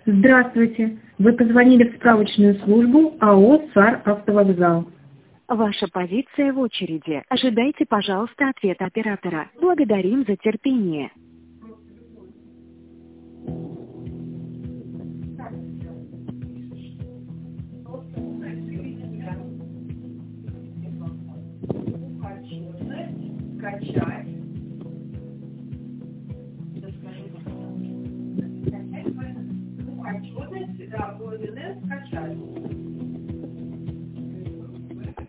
Здравствуйте. Вы позвонили в справочную службу АО «САР Автовокзал». Ваша позиция в очереди. Ожидайте, пожалуйста, ответа оператора. Благодарим за терпение. Скачать. Отчетность, да, будет скачать.